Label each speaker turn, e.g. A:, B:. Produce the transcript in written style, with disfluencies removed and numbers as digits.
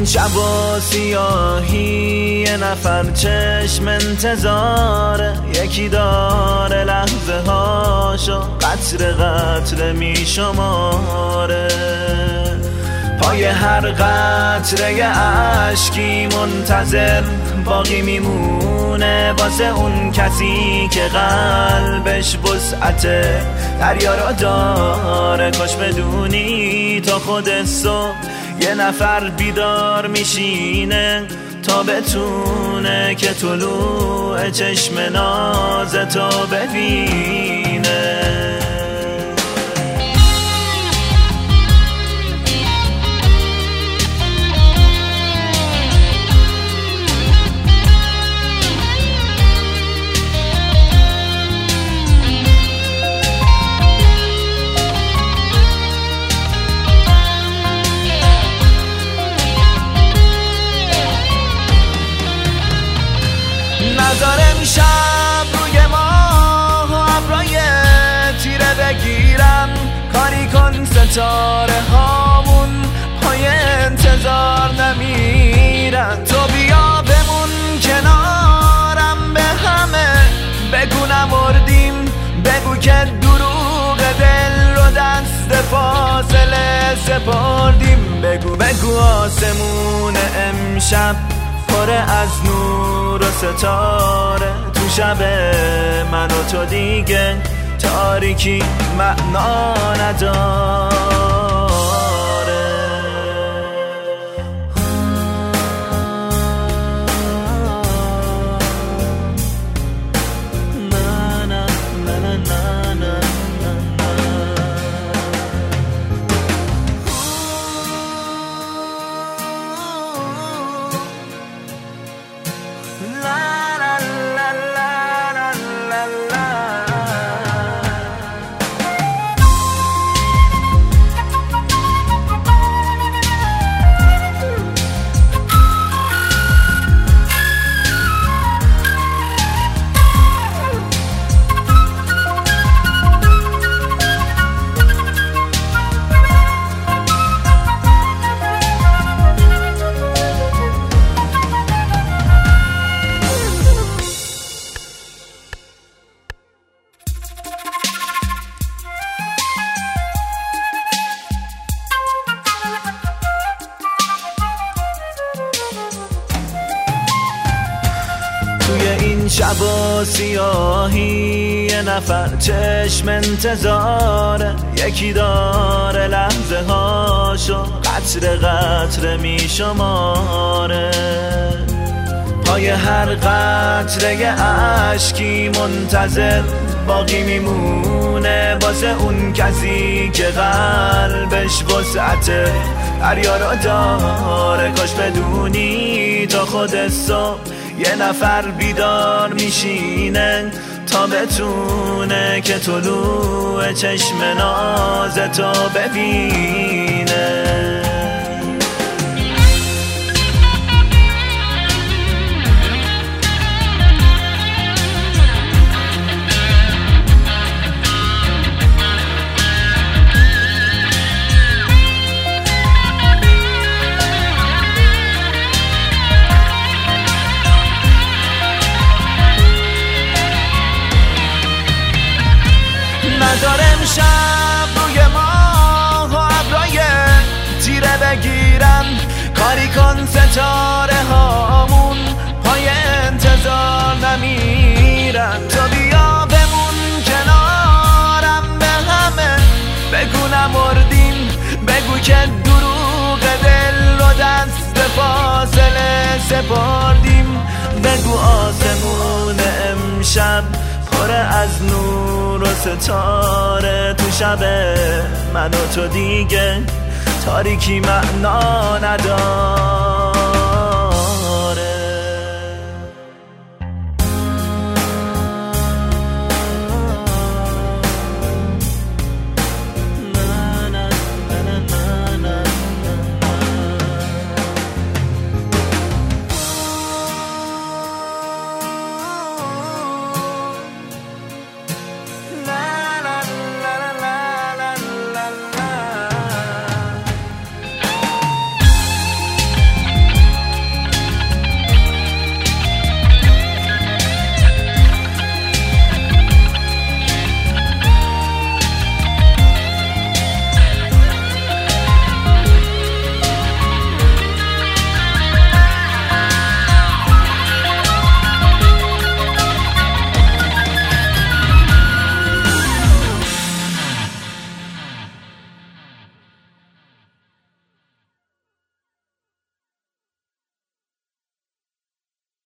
A: شب و سیاهی یه نفر چشم انتظاره، یکی داره لحظه هاشو قطره قطره می شماره. پای هر قطره عشقی منتظر باقی میمونه واسه اون کسی که قلبش وسعته دریا را داره. کاش بدونی تا خود صبح یه نفر بیدار میشینه تا بتونه که طلوع چشم ناز تو ببینه. نذار امشب روی ماه و ابرای تیره بگیرن، کاری کن ستاره هامون پای انتظار نمیرن. تو بیا بمون کنارم به همه بگو نمردیم، بگو که دروغ دل رو دست فاصله سپردیم. بگو آسمون امشب پر از نور و ستاره، تو شب من و تو دیگه تاریکی معنا نداره. توی این شب و سیاهی یه نفر چشم انتظاره، یکی داره لحظه هاشو قطره قطره می شماره. پای هر قطره عشقی منتظر باقی میمونه واسه اون کسی که قلبش وسعته دریا را داره. کاش بدونی تا خود صبح یه نفر بیدار میشینه تا بتونه که طلوع چشم ناز تو ببینه. نذار امشب روی ماه و ابرای تیره بگیرن، کاری کن ستاره هامون پای انتظار نمیرن. تو بیا بمون کنارم به همه بگو نمردیم، بگو که دروغ دل رو دست فاصله سپردیم. بگو آسمون امشب پر از نور و ستاره، تو شب من و تو دیگه تاریکی معنا نداره.